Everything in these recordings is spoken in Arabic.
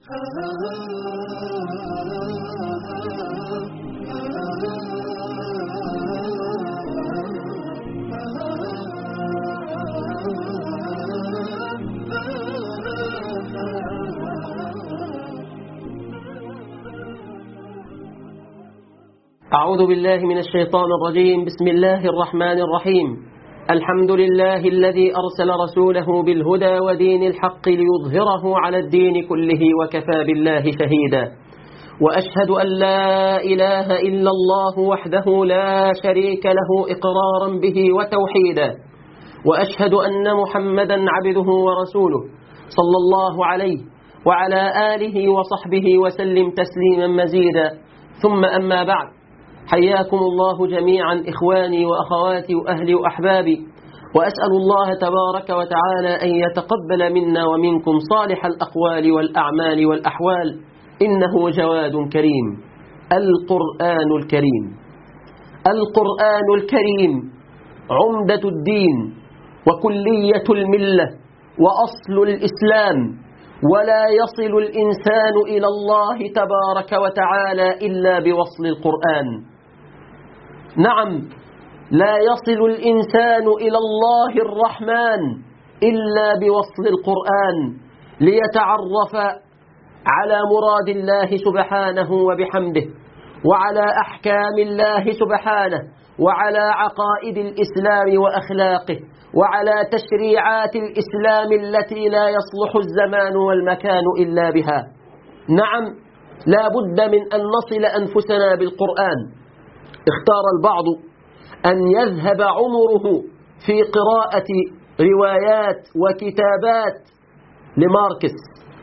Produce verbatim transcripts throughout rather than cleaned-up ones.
أعوذ بالله من الشيطان الرجيم. بسم الله الرحمن الرحيم. الحمد لله الذي أرسل رسوله بالهدى ودين الحق ليظهره على الدين كله وكفى بالله شهيدا. وأشهد أن لا إله إلا الله وحده لا شريك له إقرارا به وتوحيدا. وأشهد أن محمدا عبده ورسوله صلى الله عليه وعلى آله وصحبه وسلم تسليما مزيدا. ثم أما بعد، حياكم الله جميعا إخواني وأخواتي وأهلي وأحبابي، وأسأل الله تبارك وتعالى أن يتقبل منا ومنكم صالح الأقوال والأعمال والأحوال، إنه جواد كريم. القرآن الكريم. القرآن الكريم عمدة الدين وكلية الملة وأصل الإسلام، ولا يصل الإنسان إلى الله تبارك وتعالى إلا بوصل القرآن. نعم، لا يصل الإنسان إلى الله الرحمن إلا بوصل القرآن، ليتعرف على مراد الله سبحانه وبحمده، وعلى أحكام الله سبحانه، وعلى عقائد الإسلام وأخلاقه، وعلى تشريعات الإسلام التي لا يصلح الزمان والمكان إلا بها. نعم، لا بد من أن نصل أنفسنا بالقرآن. اختار البعض أن يذهب عمره في قراءة روايات وكتابات لماركس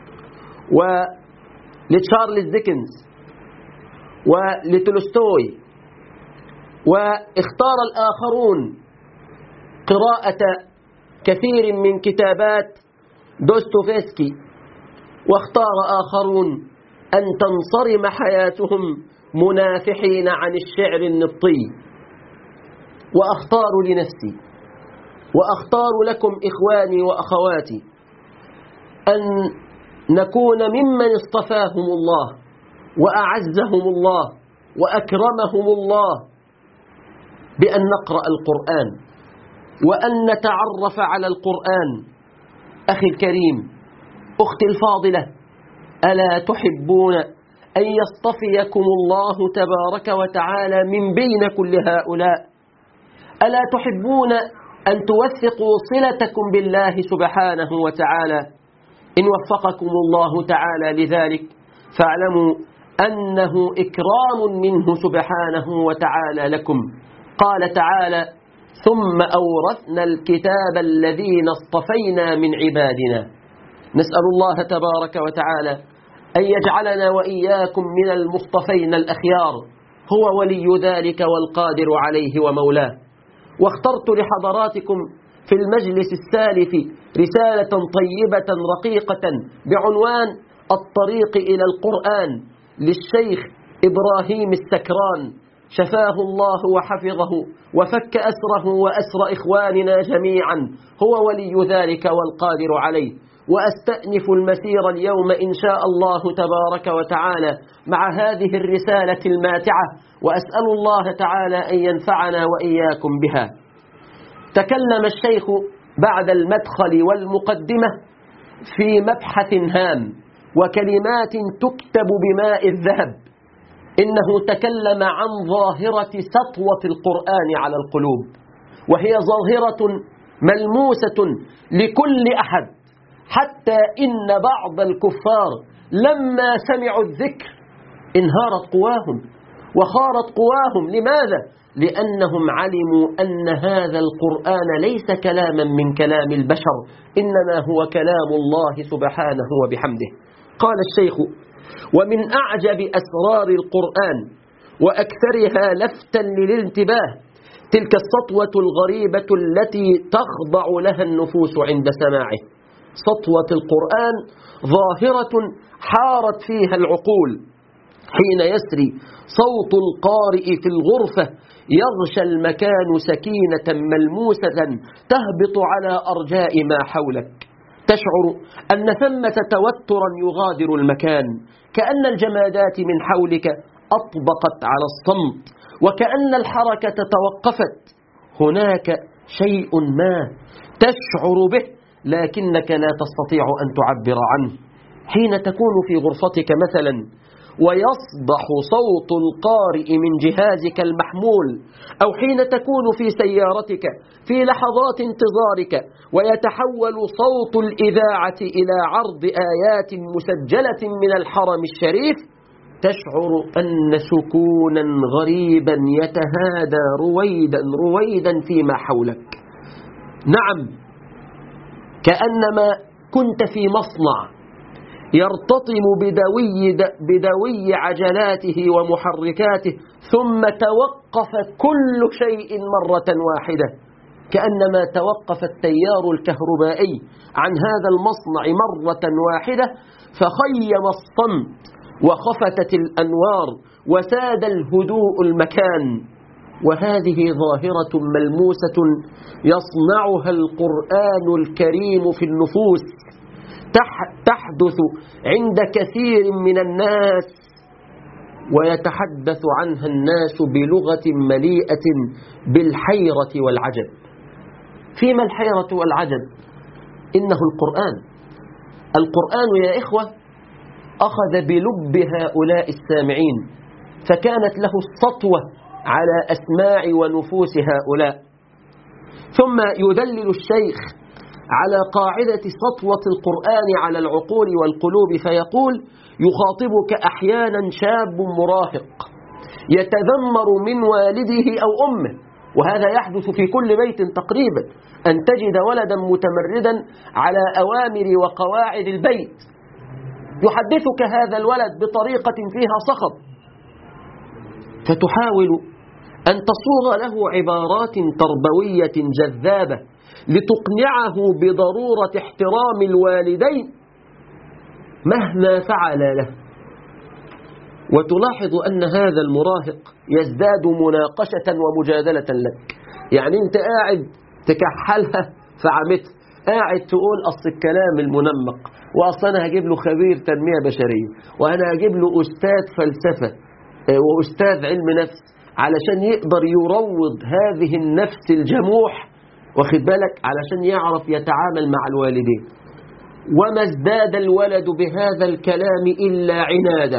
ولتشارلز ديكنز ولتولستوي، واختار الآخرون قراءة كثير من كتابات دوستويفسكي، واختار آخرون أن تنصرم حياتهم منافحين عن الشعر النبطي. وأختار لنفسي وأختار لكم إخواني وأخواتي أن نكون ممن اصطفاهم الله وأعزهم الله وأكرمهم الله بأن نقرأ القرآن وأن نتعرف على القرآن. أخي الكريم، أختي الفاضلة، ألا تحبون أن يصطفيكم الله تبارك وتعالى من بين كل هؤلاء؟ ألا تحبون أن توثقوا صلتكم بالله سبحانه وتعالى؟ إن وفقكم الله تعالى لذلك فاعلموا أنه إكرام منه سبحانه وتعالى لكم. قال تعالى: ثم أورثنا الكتاب الذين اصطفينا من عبادنا. نسأل الله تبارك وتعالى أن يجعلنا وإياكم من المصطفين الأخيار، هو ولي ذلك والقادر عليه ومولاه. واخترت لحضراتكم في المجلس السالف رسالة طيبة رقيقة بعنوان الطريق إلى القرآن للشيخ إبراهيم السكران، شفاه الله وحفظه وفك أسره وأسر إخواننا جميعا، هو ولي ذلك والقادر عليه. وأستأنف المسير اليوم إن شاء الله تبارك وتعالى مع هذه الرسالة الماتعة، وأسأل الله تعالى أن ينفعنا وإياكم بها. تكلم الشيخ بعد المدخل والمقدمة في مبحث هام وكلمات تكتب بماء الذهب. إنه تكلم عن ظاهرة سطوة القرآن على القلوب، وهي ظاهرة ملموسة لكل أحد، حتى إن بعض الكفار لما سمعوا الذكر انهارت قواهم وخارت قواهم. لماذا؟ لأنهم علموا أن هذا القرآن ليس كلاما من كلام البشر، إنما هو كلام الله سبحانه وبحمده. قال الشيخ: ومن أعجب أسرار القرآن وأكثرها لفتا للانتباه تلك السطوة الغريبة التي تخضع لها النفوس عند سماعه. سطوة القرآن ظاهرة حارت فيها العقول، حين يسري صوت القارئ في الغرفة يغشى المكان سكينة ملموسة تهبط على أرجاء ما حولك. تشعر أن ثمة توترا يغادر المكان، كأن الجمادات من حولك أطبقت على الصمت، وكأن الحركة توقفت. هناك شيء ما تشعر به لكنك لا تستطيع أن تعبر عنه. حين تكون في غرفتك مثلا ويصدح صوت القارئ من جهازك المحمول، أو حين تكون في سيارتك في لحظات انتظارك ويتحول صوت الإذاعة إلى عرض آيات مسجلة من الحرم الشريف، تشعر أن سكونا غريبا يتهادى رويدا رويدا فيما حولك. نعم، كأنما كنت في مصنع يرتطم بدوي, بدوي عجلاته ومحركاته، ثم توقف كل شيء مرة واحدة، كأنما توقف التيار الكهربائي عن هذا المصنع مرة واحدة، فخيم الصمت وخفتت الأنوار وساد الهدوء المكان. وهذه ظاهرة ملموسة يصنعها القرآن الكريم في النفوس، تحدث عند كثير من الناس، ويتحدث عنها الناس بلغة مليئة بالحيرة والعجب. فيما الحيرة والعجب؟ إنه القرآن. القرآن يا إخوة أخذ بلب هؤلاء السامعين، فكانت له السطوة على أسماع ونفوس هؤلاء. ثم يدلل الشيخ على قاعدة سطوة القرآن على العقول والقلوب، فيقول: يخاطبك أحيانا شاب مراهق يتذمر من والده أو أمه، وهذا يحدث في كل بيت تقريبا، أن تجد ولدا متمردا على أوامر وقواعد البيت، يحدثك هذا الولد بطريقة فيها صخب، فتحاول أن تصوغ له عبارات تربوية جذابة لتقنعه بضرورة احترام الوالدين مهما فعل له. وتلاحظ أن هذا المراهق يزداد مناقشة ومجادلة لك. يعني أنت قاعد تكحلها فعمتها، قاعد تقول أصل الكلام المنمق، وأصل أنا هجيب له خبير تنمية بشرية، وأنا هجيب له أستاذ فلسفة وأستاذ علم نفس علشان يقدر يروض هذه النفس الجموح، واخد بالك، علشان يعرف يتعامل مع الوالدين. وما ازداد الولد بهذا الكلام إلا عنادا.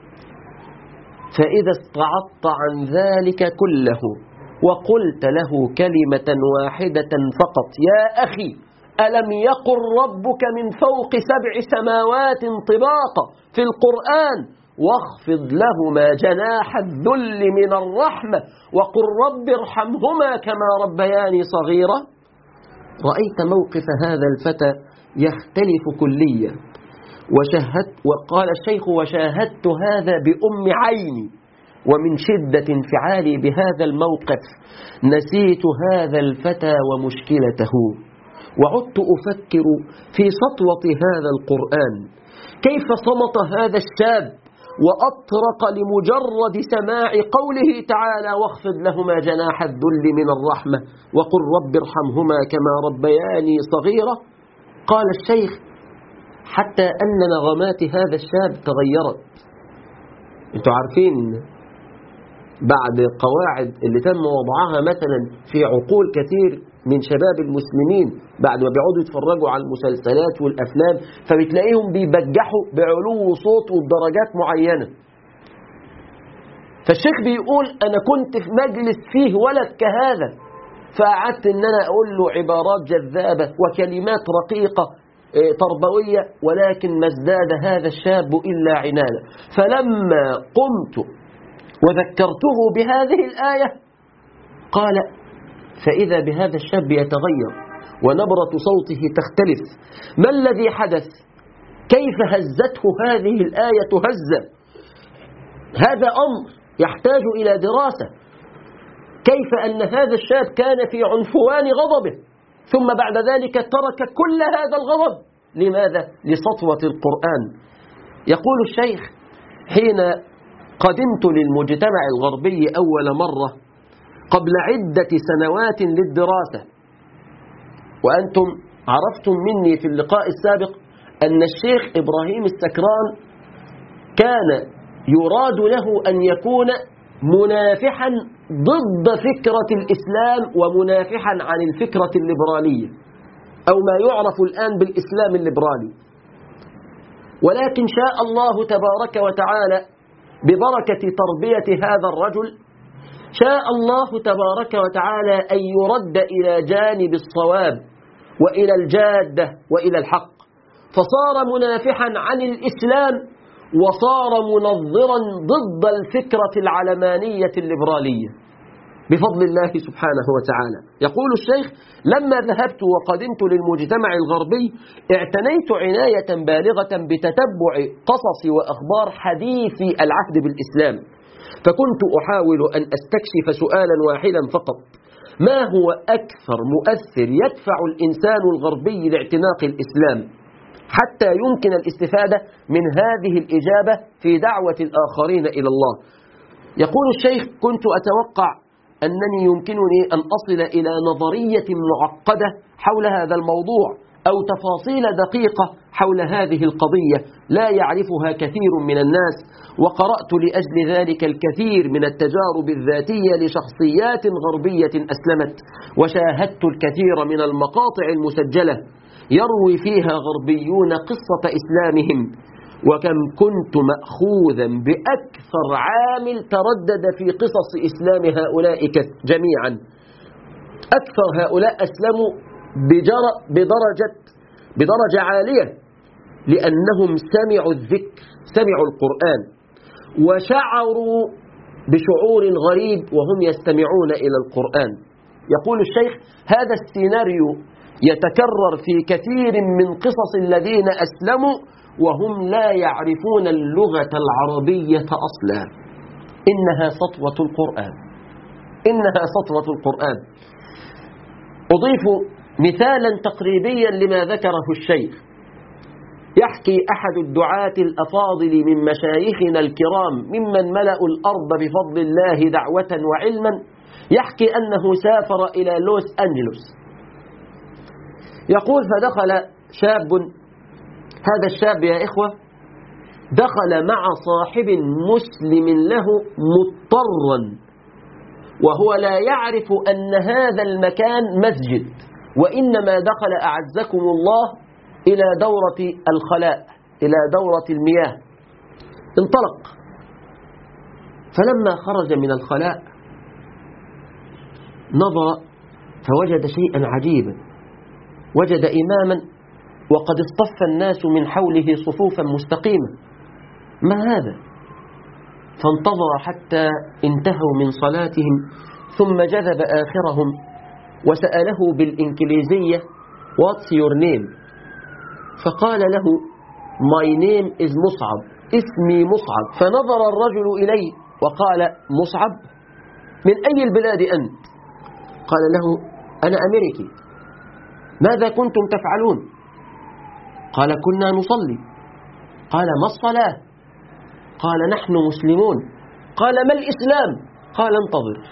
فإذا استعضت عن ذلك كله وقلت له كلمة واحدة فقط: يا أخي، ألم يقل ربك من فوق سبع سماوات طباقا في القرآن واخفض لهما جناح الذل من الرحمة وقل رب ارحمهما كما ربياني صغيرا؟ رأيت موقف هذا الفتى يختلف كليا. وشاهدت، وقال الشيخ: وشاهدت هذا بأم عيني، ومن شدة انفعالي بهذا الموقف نسيت هذا الفتى ومشكلته، وعدت أفكر في سطوة هذا القرآن، كيف صمت هذا الشاب وأطرق لمجرد سماع قوله تعالى: واخفض لهما جناح الذل من الرحمة وقل رب ارحمهما كما ربياني صغيرة. قال الشيخ: حتى أن نغمات هذا الشاب تغيرت. انتوا عارفين بعد قواعد اللي تم وضعها مثلا في عقول كثير من شباب المسلمين بعد ما بيقعدوا يتفرجوا على المسلسلات والأفلام، فبتلاقيهم بيبجحوا بعلو صوت وبدرجات معينة. فالشيخ بيقول: أنا كنت في مجلس فيه ولد كهذا، فقعدت إن أنا أقول له عبارات جذابة وكلمات رقيقة تربوية، ولكن ما ازداد هذا الشاب إلا عنادا. فلما قمت وذكرته بهذه الآية قال: فإذا بهذا الشاب يتغير ونبرة صوته تختلف. ما الذي حدث؟ كيف هزته هذه الآية هزة؟ هذا أمر يحتاج إلى دراسة. كيف أن هذا الشاب كان في عنفوان غضبه ثم بعد ذلك ترك كل هذا الغضب؟ لماذا؟ لسطوة القرآن. يقول الشيخ: حين قدمت للمجتمع الغربي أول مرة قبل عدة سنوات للدراسة، وأنتم عرفتم مني في اللقاء السابق أن الشيخ إبراهيم السكران كان يراد له أن يكون منافحا ضد فكرة الإسلام ومنافحا عن الفكرة الليبرالية أو ما يعرف الآن بالإسلام الليبرالي، ولكن شاء الله تبارك وتعالى ببركة تربية هذا الرجل، شاء الله تبارك وتعالى أن يرد إلى جانب الصواب وإلى الجادة وإلى الحق، فصار منافحا عن الإسلام وصار منظرا ضد الفكرة العلمانية الليبرالية بفضل الله سبحانه وتعالى. يقول الشيخ: لما ذهبت وقدمت للمجتمع الغربي اعتنيت عناية بالغة بتتبع قصص وأخبار حديثي العهد بالإسلام، فكنت أحاول أن أستكشف سؤالا واحدا فقط: ما هو أكثر مؤثر يدفع الإنسان الغربي لاعتناق الإسلام حتى يمكن الاستفادة من هذه الإجابة في دعوة الآخرين إلى الله؟ يقول الشيخ: كنت أتوقع أنني يمكنني أن أصل إلى نظرية معقدة حول هذا الموضوع أو تفاصيل دقيقة حول هذه القضية لا يعرفها كثير من الناس، وقرأت لأجل ذلك الكثير من التجارب الذاتية لشخصيات غربية أسلمت، وشاهدت الكثير من المقاطع المسجلة يروي فيها غربيون قصة إسلامهم، وكم كنت مأخوذا بأكثر عامل تردد في قصص إسلام هؤلاء جميعا. أكثر هؤلاء أسلموا بدرجة, بدرجة عالية لأنهم سمعوا الذكر، سمعوا القرآن، وشعروا بشعور غريب وهم يستمعون إلى القرآن. يقول الشيخ: هذا السيناريو يتكرر في كثير من قصص الذين أسلموا وهم لا يعرفون اللغة العربية أصلا. إنها سطوة القرآن، إنها سطوة القرآن. أضيف مثالا تقريبيا لما ذكره الشيخ. يحكي أحد الدعاة الأفاضل من مشايخنا الكرام ممن ملأوا الأرض بفضل الله دعوة وعلما، يحكي أنه سافر إلى لوس أنجلوس. يقول: فدخل شاب، هذا الشاب يا إخوة دخل مع صاحب مسلم له مضطرا، وهو لا يعرف أن هذا المكان مسجد، وإنما دخل أعزكم الله إلى دورة الخلاء، إلى دورة المياه. انطلق، فلما خرج من الخلاء نظر فوجد شيئا عجيبا، وجد إماما وقد اصطف الناس من حوله صفوفا مستقيمة. ما هذا؟ فانتظر حتى انتهوا من صلاتهم، ثم جذب آخرهم وسأله بالإنكليزية: What's your name؟ فقال له: My name is مصعب، اسمي مصعب. فنظر الرجل إليه وقال: مصعب؟ من أي البلاد أنت؟ قال له: أنا أمريكي. ماذا كنتم تفعلون؟ قال: كنا نصلي. قال: ما الصلاة؟ قال: نحن مسلمون. قال: ما الإسلام؟ قال: انتظر.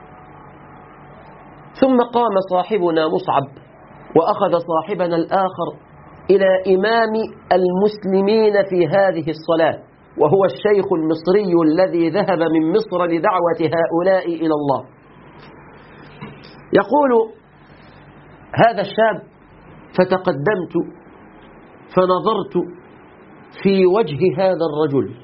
ثم قام صاحبنا مصعب وأخذ صاحبنا الآخر إلى إمام المسلمين في هذه الصلاة، وهو الشيخ المصري الذي ذهب من مصر لدعوة هؤلاء إلى الله. يقول هذا الشاب: فتقدمت فنظرت في وجه هذا الرجل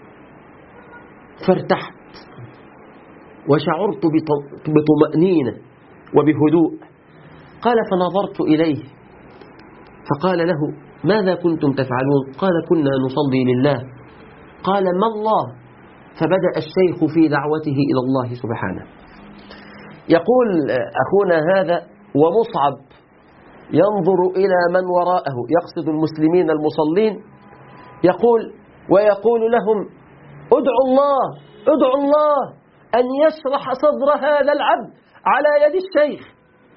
فارتحت وشعرت بطمأنينة وبهدوء. قال: فنظرت إليه فقال له: ماذا كنتم تفعلون؟ قال: كنا نصلي لله. قال: ما الله؟ فبدأ الشيخ في دعوته إلى الله سبحانه. يقول أخونا هذا ومصعب ينظر إلى من وراءه، يقصد المسلمين المصلين، يقول ويقول لهم: ادعوا الله، ادعوا الله أن يشرح صدر هذا العبد على يد الشيخ.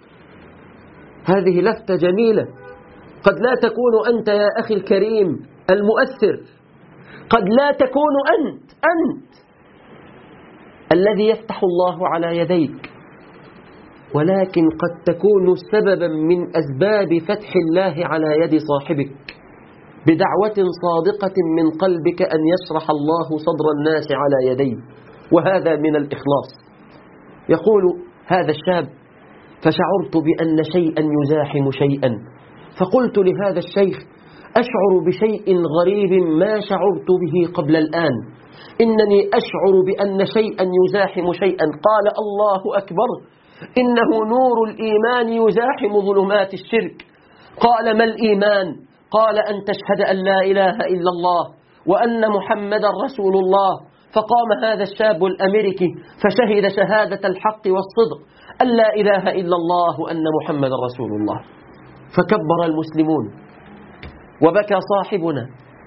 هذه لفتة جميلة، قد لا تكون أنت يا أخي الكريم المؤثر، قد لا تكون أنت أنت الذي يفتح الله على يديك، ولكن قد تكون سببا من أسباب فتح الله على يد صاحبك بدعوة صادقة من قلبك أن يشرح الله صدر الناس على يديه، وهذا من الإخلاص. يقول هذا الشاب: فشعرت بأن شيئا يزاحم شيئا، فقلت لهذا الشيخ: أشعر بشيء غريب ما شعرت به قبل الآن، إنني أشعر بأن شيئا يزاحم شيئا. قال: الله أكبر، إنه نور الإيمان يزاحم ظلمات الشرك. قال: ما الإيمان؟ قال: أن تشهد أن لا إله إلا الله وأن محمدا رسول الله. فقام هذا الشاب الأمريكي فشهد شهادة الحق والصدق أن لا إله إلا الله وأن محمدا رسول الله. فكبر المسلمون وبكى صاحبنا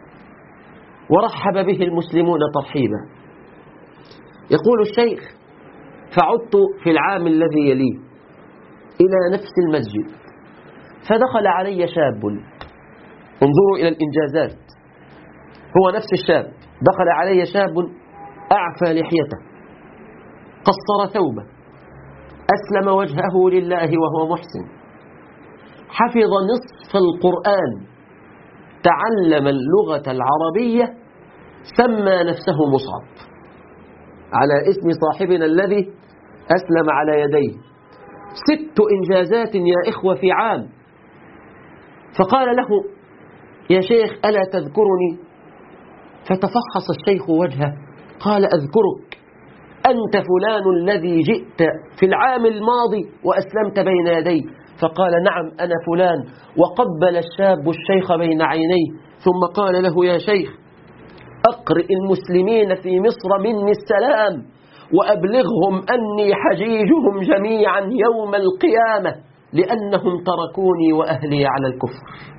ورحب به المسلمون ترحيبا. يقول الشيخ: فعدت في العام الذي يليه إلى نفس المسجد، فدخل علي شاب. انظروا إلى الإنجازات، هو نفس الشاب. دخل علي شاب أعفى لحيته، قصر ثوبه، أسلم وجهه لله وهو محسن، حفظ نصف القرآن، تعلم اللغة العربية، سمى نفسه مصعب على اسم صاحبنا الذي أسلم على يديه. ست إنجازات يا إخوة في عام. فقال له: يا شيخ ألا تذكرني؟ فتفحص الشيخ وجهه قال: أذكرك، أنت فلان الذي جئت في العام الماضي وأسلمت بين يدي. فقال: نعم أنا فلان. وقبل الشاب الشيخ بين عينيه ثم قال له: يا شيخ أقرئ المسلمين في مصر مني السلام، وأبلغهم أني حجيجهم جميعا يوم القيامة لأنهم تركوني وأهلي على الكفر.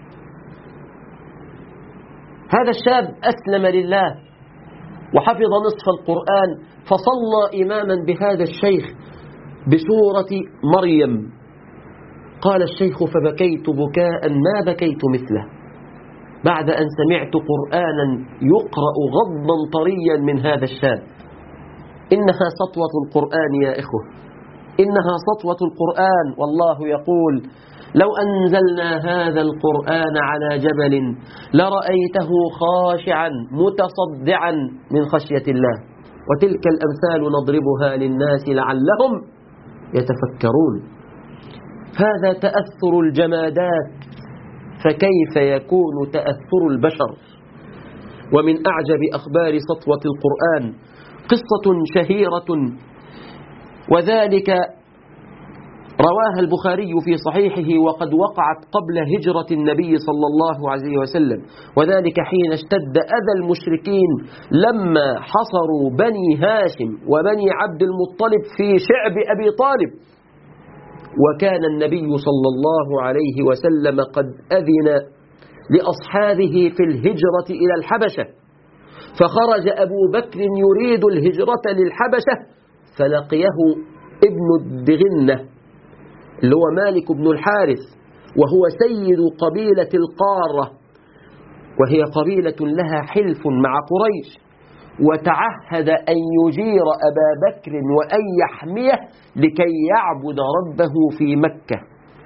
هذا الشاب أسلم لله وحفظ نصف القرآن، فصلى إماما بهذا الشيخ بسورة مريم. قال الشيخ: فبكيت بكاء ما بكيت مثله بعد أن سمعت قرآنا يقرأ غضا طريا من هذا الشاب. إنها سطوة القرآن يا إخوة، إنها سطوة القرآن. والله يقول: لو أنزلنا هذا القرآن على جبل لرأيته خاشعا متصدعا من خشية الله. وتلك الأمثال نضربها للناس لعلهم يتفكرون. هذا تأثر الجمادات، فكيف يكون تأثر البشر؟ ومن أعجب أخبار سطوة القرآن قصة شهيرة، وذلك رواها البخاري في صحيحه وقد وقعت قبل هجرة النبي صلى الله عليه وسلم، وذلك حين اشتد أذى المشركين لما حصروا بني هاشم وبني عبد المطلب في شعب أبي طالب. وكان النبي صلى الله عليه وسلم قد أذن لأصحابه في الهجرة إلى الحبشة، فخرج أبو بكر يريد الهجرة للحبشة، فلقيه ابن الدغنة اللي هو مالك بن الحارث، وهو سيد قبيلة القارة، وهي قبيلة لها حلف مع قريش، وتعهد أن يجير أبا بكر وأن يحميه لكي يعبد ربه في مكة.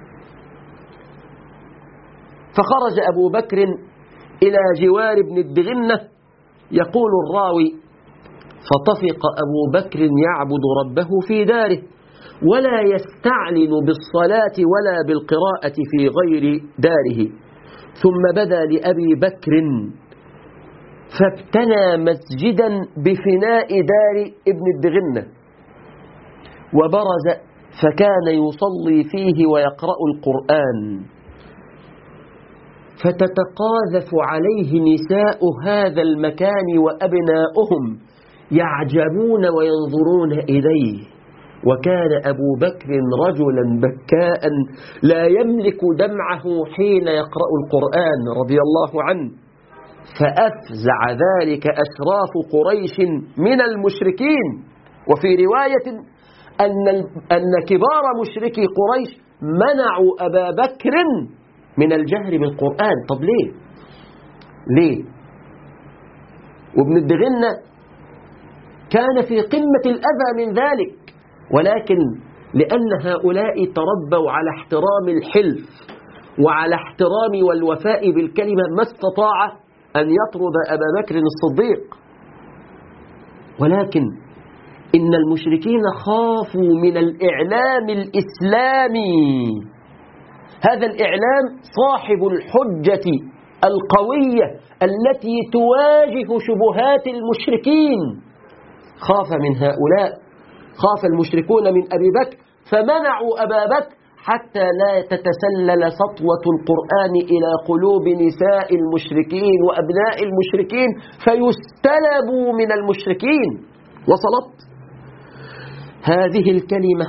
فخرج أبو بكر إلى جوار ابن الدغنة. يقول الراوي: فطفق أبو بكر يعبد ربه في داره ولا يستعلن بالصلاة ولا بالقراءة في غير داره. ثم بدا لأبي بكر فابتنى مسجدا بفناء دار ابن الدغنة، وبرز فكان يصلي فيه ويقرأ القرآن، فتتقاذف عليه نساء هذا المكان وأبناؤهم يعجبون وينظرون إليه. وكان أبو بكر رجلا بكاء لا يملك دمعه حين يقرأ القرآن رضي الله عنه. فأفزع ذلك أشراف قريش من المشركين. وفي رواية أن أن كبار مشركي قريش منعوا أبا بكر من الجهر بالقرآن. طب ليه؟ ليه؟ وابن الدغنة كان في قمة الأذى من ذلك، ولكن لأن هؤلاء تربوا على احترام الحلف وعلى احترام والوفاء بالكلمة، ما استطاع أن يطرد أبا بكر الصديق. ولكن إن المشركين خافوا من الإعلام الإسلامي، هذا الإعلام صاحب الحجة القوية التي تواجه شبهات المشركين. خاف من هؤلاء، خاف المشركون من أبي بكر، فمنعوا أبا بكر حتى لا تتسلل سطوة القرآن إلى قلوب نساء المشركين وأبناء المشركين فيستلبوا من المشركين. وصلت هذه الكلمة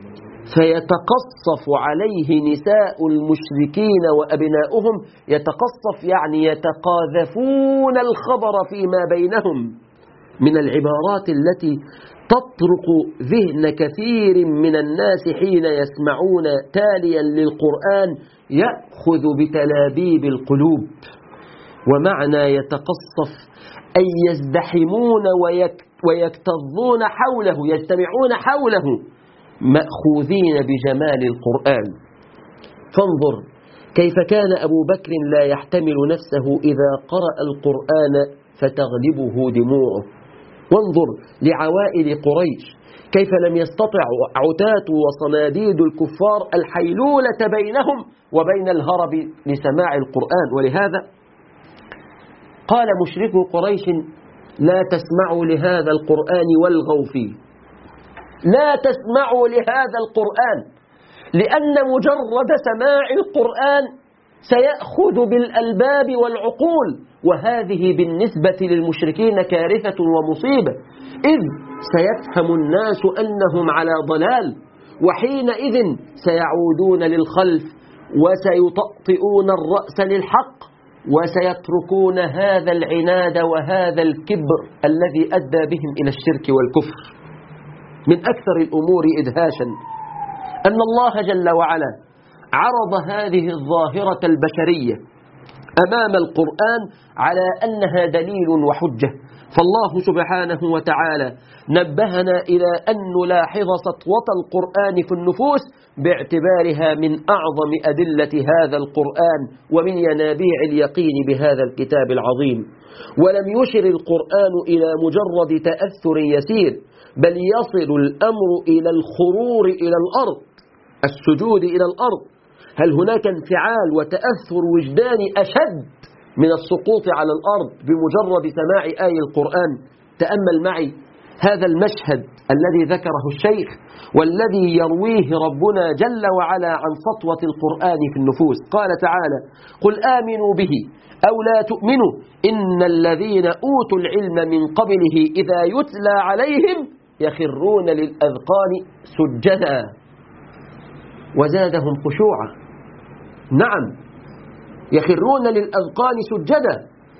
فيتقصف عليه نساء المشركين وأبناؤهم، يتقصف يعني يتقاذفون الخبر فيما بينهم من العبارات التي تطرق ذهن كثير من الناس حين يسمعون تاليا للقرآن، يأخذ بتلابيب القلوب. ومعنى يتقصف أي يزدحمون ويكتظون حوله، يجتمعون حوله مأخوذين بجمال القرآن. فانظر كيف كان أبو بكر لا يحتمل نفسه إذا قرأ القرآن فتغلبه دموعه. وانظر لعوائل قريش كيف لم يستطع عتاة وصناديد الكفار الحيلولة بينهم وبين الهرب لسماع القرآن. ولهذا قال مشركو قريش: لا تسمعوا لهذا القرآن والغوا فيه، لا تسمعوا لهذا القرآن، لأن مجرد سماع القرآن سيأخذ بالألباب والعقول، وهذه بالنسبة للمشركين كارثة ومصيبة، إذ سيفهم الناس أنهم على ضلال، وحينئذ سيعودون للخلف وسيطأطئون الرأس للحق، وسيتركون هذا العناد وهذا الكبر الذي أدى بهم إلى الشرك والكفر. من أكثر الأمور إدهاشا أن الله جل وعلا عرض هذه الظاهرة البشرية أمام القرآن على أنها دليل وحجة. فالله سبحانه وتعالى نبهنا إلى أن نلاحظ سطوة القرآن في النفوس باعتبارها من أعظم أدلة هذا القرآن ومن ينابيع اليقين بهذا الكتاب العظيم. ولم يشر القرآن إلى مجرد تأثر يسير، بل يصل الأمر إلى الخرور إلى الأرض، السجود إلى الأرض. هل هناك انفعال وتأثر وجداني أشد من السقوط على الأرض بمجرد سماع آية القرآن؟ تأمل معي هذا المشهد الذي ذكره الشيخ والذي يرويه ربنا جل وعلا عن سطوة القرآن في النفوس. قال تعالى: قل آمنوا به أو لا تؤمنوا إن الذين أوتوا العلم من قبله إذا يتلى عليهم يخرون للأذقان سجدا وزادهم خشوعا. نعم، يخرون للأذقان سجدا،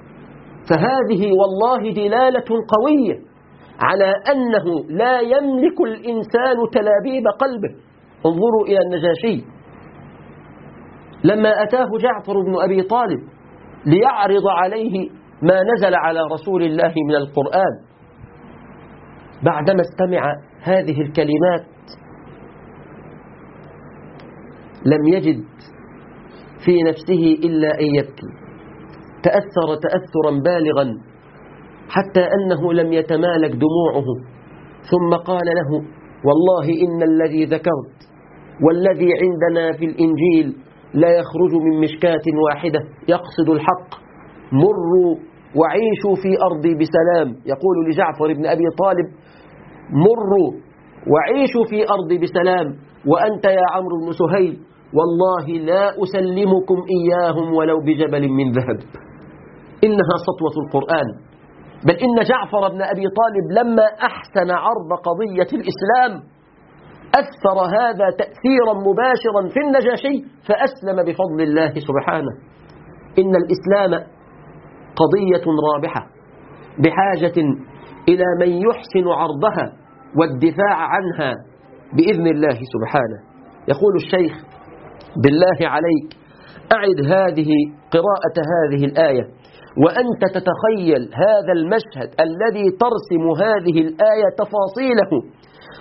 فهذه والله دلالة قوية على أنه لا يملك الإنسان تلابيب قلبه. انظروا إلى النجاشي لما أتاه جعفر بن أبي طالب ليعرض عليه ما نزل على رسول الله من القرآن، بعدما استمع هذه الكلمات لم يجد في نفسه إلا أن يبكي، تأثر تأثرا بالغا حتى أنه لم يتمالك دموعه، ثم قال له: والله إن الذي ذكرت والذي عندنا في الإنجيل لا يخرج من مشكاة واحدة يقصد الحق، مروا وعيشوا في أرضي بسلام. يقول لجعفر بن أبي طالب: مروا وعيشوا في أرضي بسلام، وأنت يا عمرو بن سهيل والله لا أسلمكم إياهم ولو بجبل من ذهب. إنها سطوة القرآن. بل إن جعفر بن أبي طالب لما أحسن عرض قضية الإسلام أثر هذا تأثيرا مباشرا في النجاشي فأسلم بفضل الله سبحانه. إن الإسلام قضية رابحة بحاجة إلى من يحسن عرضها والدفاع عنها بإذن الله سبحانه. يقول الشيخ: بالله عليك أعد هذه قراءة هذه الآية وأنت تتخيل هذا المشهد الذي ترسم هذه الآية تفاصيله.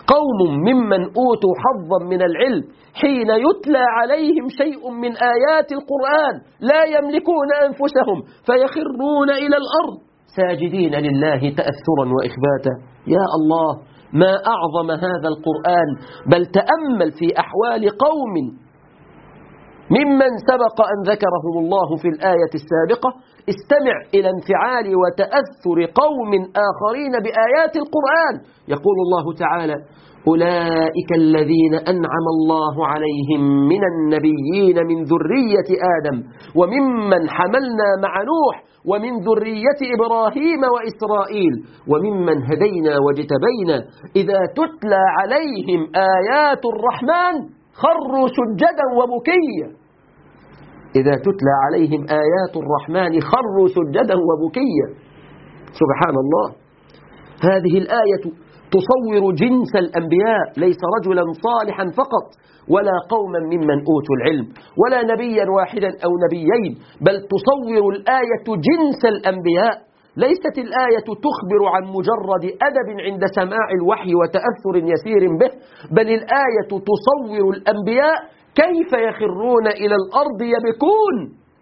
قوم ممن أوتوا حظا من العلم حين يتلى عليهم شيء من آيات القرآن لا يملكون أنفسهم فيخرون إلى الأرض ساجدين لله تأثرا وإخباتا. يا الله، ما أعظم هذا القرآن. بل تأمل في أحوال قوم ممن سبق أن ذكرهم الله في الآية السابقة. استمع إلى انفعال وتأثر قوم آخرين بآيات القرآن. يقول الله تعالى: أولئك الذين أنعم الله عليهم من النبيين من ذرية آدم وممن حملنا مع نوح ومن ذرية إبراهيم وإسرائيل وممن هدينا واجتبينا إذا تتلى عليهم آيات الرحمن خروا سجدا وبكيا. إذا تتلى عليهم آيات الرحمن خروا سجدا وبكيا. سبحان الله. هذه الآية تصور جنس الأنبياء، ليس رجلا صالحا فقط ولا قوما ممن أوتوا العلم ولا نبيا واحدا أو نبيين، بل تصور الآية جنس الأنبياء. ليست الآية تخبر عن مجرد أدب عند سماع الوحي وتأثر يسير به، بل الآية تصور الأنبياء كيف يخرون إلى الأرض يبكون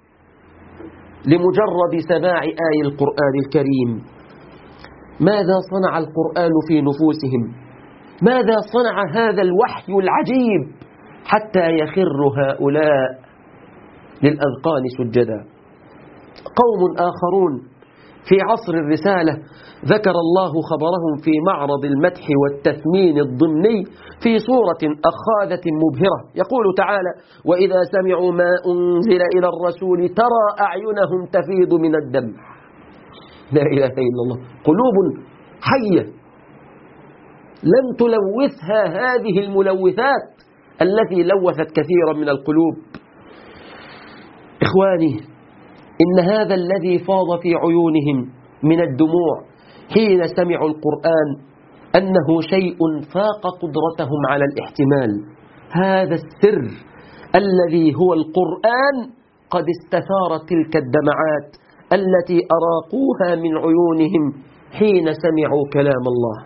لمجرد سماع آي القرآن الكريم. ماذا صنع القرآن في نفوسهم؟ ماذا صنع هذا الوحي العجيب حتى يخر هؤلاء للأذقان سجدا؟ قوم آخرون في عصر الرسالة ذكر الله خبرهم في معرض المدح والتثمين الضمني في سورة أخاذة مبهرة. يقول تعالى: وإذا سمعوا ما أنزل إلى الرسول ترى أعينهم تفيض من الدمع. لا إله إلا الله. قلوب حية لم تلوثها هذه الملوثات التي لوثت كثيرا من القلوب. إخواني، إن هذا الذي فاض في عيونهم من الدموع حين سمعوا القرآن أنه شيء فاق قدرتهم على الاحتمال. هذا السر الذي هو القرآن قد استثار تلك الدمعات التي أراقوها من عيونهم حين سمعوا كلام الله.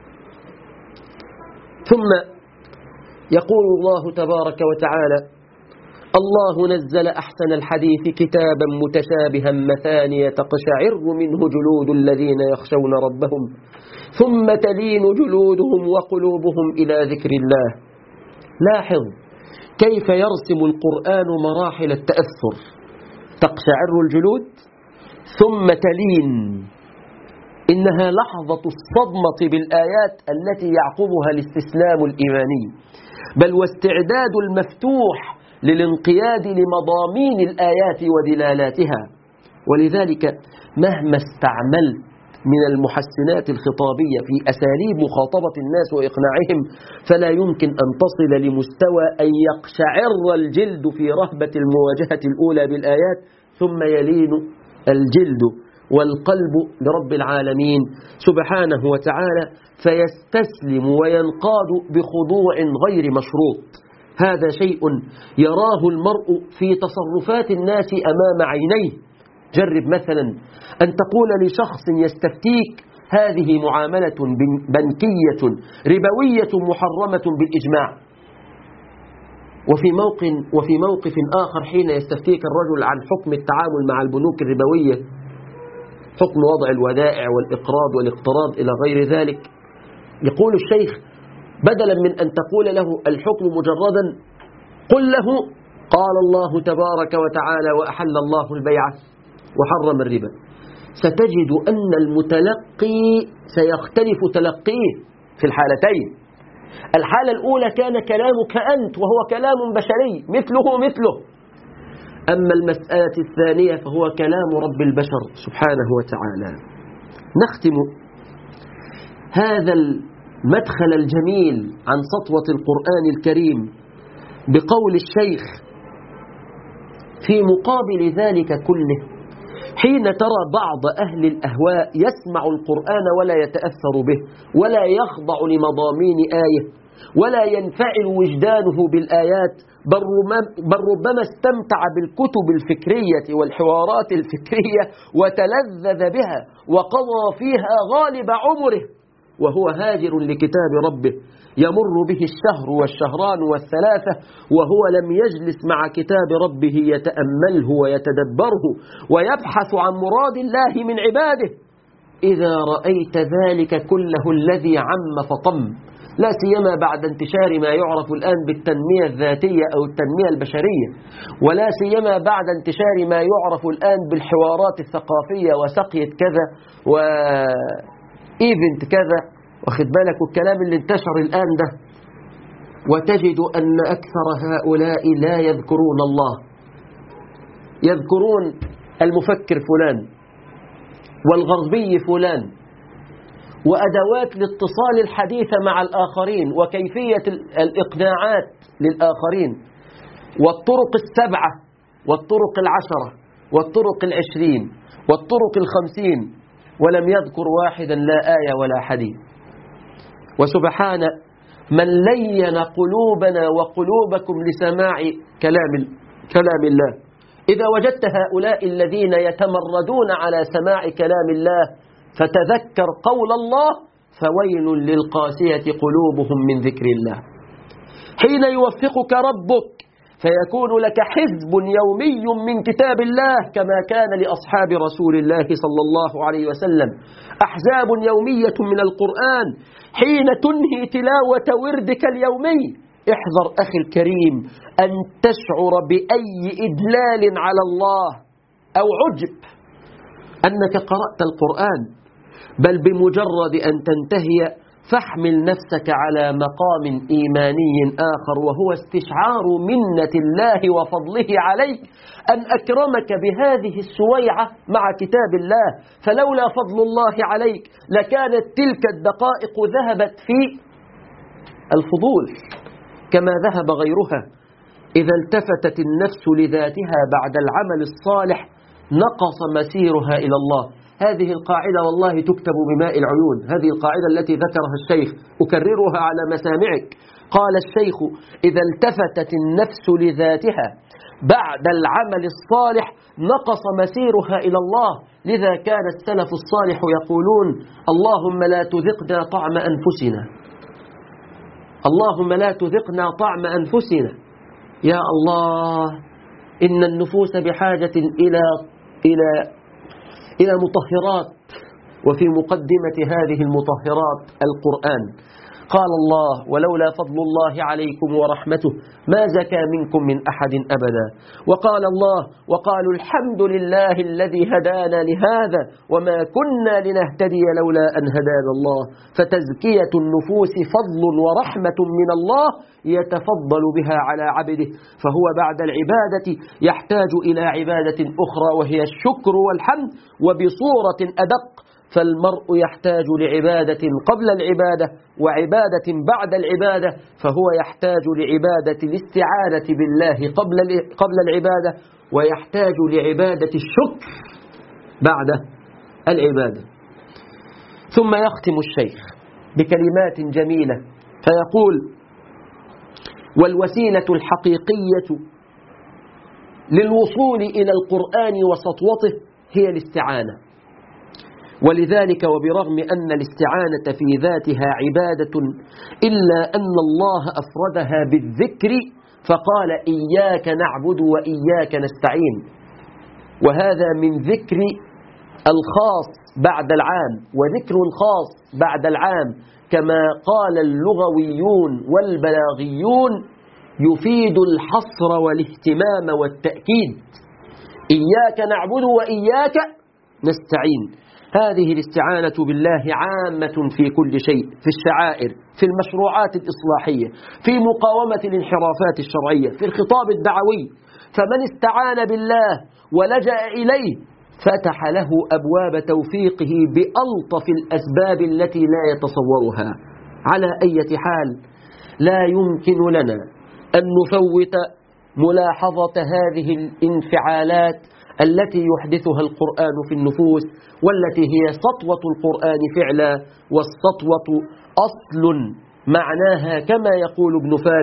ثم يقول الله تبارك وتعالى: الله نزل أحسن الحديث كتابا متشابها مثانية تقشعر منه جلود الذين يخشون ربهم ثم تلين جلودهم وقلوبهم إلى ذكر الله. لاحظ كيف يرسم القرآن مراحل التأثر: تقشعر الجلود ثم تلين. إنها لحظة الصدمة بالآيات التي يعقبها الاستسلام الإيماني، بل واستعداد المفتوح للانقياد لمضامين الآيات ودلالاتها. ولذلك مهما استعملت من المحسنات الخطابية في أساليب مخاطبة الناس وإقناعهم فلا يمكن أن تصل لمستوى أن يقشعر الجلد في رهبة المواجهة الأولى بالآيات ثم يلين الجلد والقلب لرب العالمين سبحانه وتعالى فيستسلم وينقاد بخضوع غير مشروط. هذا شيء يراه المرء في تصرفات الناس أمام عينيه. جرب مثلا أن تقول لشخص يستفتيك: هذه معاملة بنكية ربوية محرمة بالإجماع. وفي موقف, وفي موقف آخر حين يستفتيك الرجل عن حكم التعامل مع البنوك الربوية، حكم وضع الودائع والإقراض والاقتراض إلى غير ذلك، يقول الشيخ: بدلا من أن تقول له الحكم مجردا قل له: قال الله تبارك وتعالى وأحل الله البيع وحرم الربا. ستجد أن المتلقي سيختلف تلقيه في الحالتين. الحالة الأولى كان كلامك أنت وهو كلام بشري مثله مثله، أما المسألة الثانية فهو كلام رب البشر سبحانه وتعالى. نختم هذا المدخل الجميل عن سطوة القرآن الكريم بقول الشيخ: في مقابل ذلك كله حين ترى بعض أهل الأهواء يسمع القرآن ولا يتأثر به ولا يخضع لمضامين آية ولا ينفعل وجدانه بالآيات، بل ربما استمتع بالكتب الفكرية والحوارات الفكرية وتلذذ بها وقضى فيها غالب عمره، وهو هاجر لكتاب ربه، يمر به الشهر والشهران والثلاثة وهو لم يجلس مع كتاب ربه يتأمله ويتدبره ويبحث عن مراد الله من عباده. إذا رأيت ذلك كله الذي عم فطم، لا سيما بعد انتشار ما يعرف الآن بالتنمية الذاتية أو التنمية البشرية، ولا سيما بعد انتشار ما يعرف الآن بالحوارات الثقافية وسقية كذا وإيفنت كذا، واخد بالك، والكلام اللي انتشر الآن ده. وتجد أن أكثر هؤلاء لا يذكرون الله، يذكرون المفكر فلان والغربي فلان وأدوات الاتصال الحديثة مع الآخرين وكيفية الإقناعات للآخرين والطرق السبعة والطرق العشرة والطرق العشرين والطرق الخمسين، ولم يذكر واحدا لا آية ولا حديث. وسبحان من لين قلوبنا وقلوبكم لسماع كلام كلام الله. إذا وجدت هؤلاء الذين يتمردون على سماع كلام الله فتذكر قول الله: فويل للقاسية قلوبهم من ذكر الله. حين يوفقك ربك فيكون لك حزب يومي من كتاب الله كما كان لأصحاب رسول الله صلى الله عليه وسلم أحزاب يومية من القرآن. حين تنهي تلاوة وردك اليومي احذر أخي الكريم أن تشعر بأي إدلال على الله أو عجب أنك قرأت القرآن، بل بمجرد أن تنتهي فاحمل نفسك على مقام إيماني آخر، وهو استشعار منة الله وفضله عليك أن أكرمك بهذه السويعة مع كتاب الله. فلولا فضل الله عليك لكانت تلك الدقائق ذهبت في الفضول كما ذهب غيرها. إذا التفتت النفس لذاتها بعد العمل الصالح نقص مسيرها إلى الله. هذه القاعدة والله تكتب بماء العيون، هذه القاعدة التي ذكرها الشيخ أكررها على مسامعك. قال الشيخ: إذا التفتت النفس لذاتها بعد العمل الصالح نقص مسيرها إلى الله. لذا كان السلف الصالح يقولون: اللهم لا تذقنا طعم أنفسنا، اللهم لا تذقنا طعم أنفسنا. يا الله، إن النفوس بحاجة إلى إلى إلى مطهرات، وفي مقدمة هذه المطهرات القرآن. قال الله: ولولا فضل الله عليكم ورحمته ما زكى منكم من أحد أبدا. وقال الله: وقالوا الحمد لله الذي هدانا لهذا وما كنا لنهتدي لولا أن هدانا الله. فتزكية النفوس فضل ورحمة من الله يتفضل بها على عبده، فهو بعد العبادة يحتاج إلى عبادة أخرى وهي الشكر والحمد، وبصورة أدق فالمرء يحتاج لعبادة قبل العبادة وعبادة بعد العبادة، فهو يحتاج لعبادة الاستعانة بالله قبل قبل العبادة، ويحتاج لعبادة الشكر بعد العبادة. ثم يختم الشيخ بكلمات جميلة فيقول: والوسيلة الحقيقية للوصول إلى القرآن وسطوته هي الاستعانة. ولذلك وبرغم أن الاستعانة في ذاتها عبادة إلا أن الله أفردها بالذكر فقال: إياك نعبد وإياك نستعين. وهذا من ذكر الخاص بعد العام وذكر الخاص بعد العام، كما قال اللغويون والبلاغيون: يفيد الحصر والاهتمام والتأكيد. إياك نعبد وإياك نستعين. هذه الاستعانة بالله عامة في كل شيء، في الشعائر، في المشروعات الإصلاحية، في مقاومة الانحرافات الشرعية، في الخطاب الدعوي. فمن استعان بالله ولجأ إليه فتح له أبواب توفيقه بألطف الأسباب التي لا يتصورها. على أي حال لا يمكن لنا أن نفوت ملاحظة هذه الانفعالات التي يحدثها القرآن في النفوس، والتي هي سطوة القرآن فعلا. والسطوة أصل معناها كما يقول ابن فارس: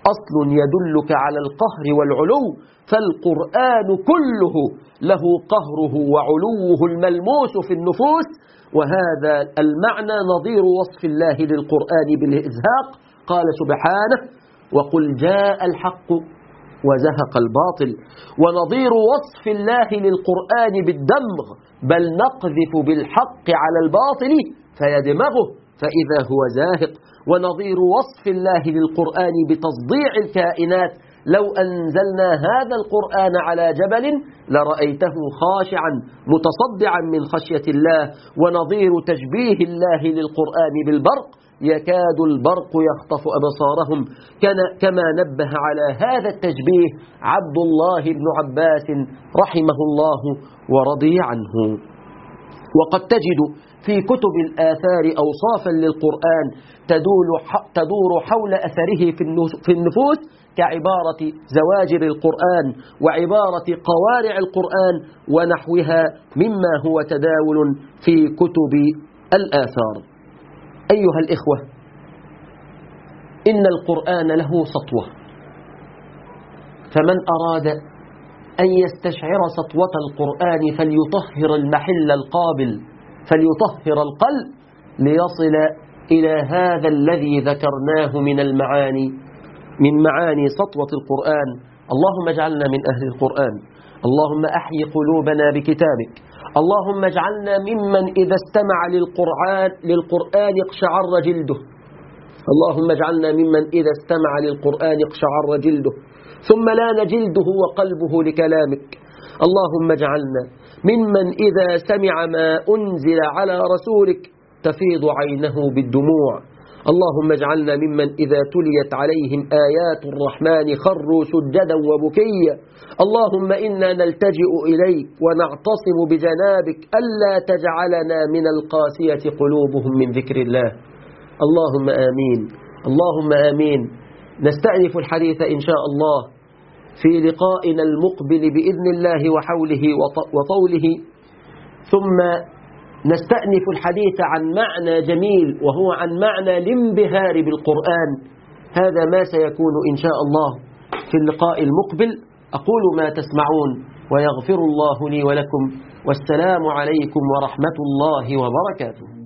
أصل يدلك على القهر والعلو، فالقرآن كله له قهره وعلوه الملموس في النفوس. وهذا المعنى نظير وصف الله للقرآن بالإزهاق. قال سبحانه: وقل جاء الحق وزهق الباطل. ونظير وصف الله للقرآن بالدمغ، بل نقذف بالحق على الباطل فيدمغه فإذا هو زاهق. ونظير وصف الله للقرآن بتصديع الكائنات، لو أنزلنا هذا القرآن على جبل لرأيته خاشعا متصدعا من خشية الله. ونظير تشبيه الله للقرآن بالبرق، يكاد البرق يخطف أبصارهم، كما نبه على هذا التشبيه عبد الله بن عباس رحمه الله ورضي عنه. وقد تجد في كتب الآثار أوصافا للقرآن تدور حول أثره في النفوس، كعبارة زواجر القرآن وعبارة قوارع القرآن ونحوها مما هو تداول في كتب الآثار. أيها الإخوة، إن القرآن له سطوة، فمن أراد أن يستشعر سطوة القرآن فليطهر المحل القابل، فليطهر القلب ليصل إلى هذا الذي ذكرناه من المعاني، من معاني سطوة القرآن. اللهم اجعلنا من أهل القرآن، اللهم أحيي قلوبنا بكتابك، اللهم اجعلنا ممن إذا استمع للقرآن للقرآن اقشعر جلده، اللهم اجعلنا ممن إذا استمع للقرآن اقشعر جلده ثم لان جلده وقلبه لكلامك. اللهم اجعلنا ممن إذا سمع ما أنزل على رسولك تفيض عينه بالدموع. اللهم اجعلنا ممن إذا تليت عليهم آيات الرحمن خروا سجدا وبكيا. اللهم إنا نلتجئ إليك ونعتصم بجنابك ألا تجعلنا من القاسية قلوبهم من ذكر الله. اللهم آمين، اللهم آمين. نستأنف الحديث إن شاء الله في لقائنا المقبل بإذن الله وحوله وطوله، ثم نستأنف الحديث عن معنى جميل وهو عن معنى الانبهار بالقرآن. هذا ما سيكون إن شاء الله في اللقاء المقبل. أقول ما تسمعون ويغفر الله لي ولكم، والسلام عليكم ورحمة الله وبركاته.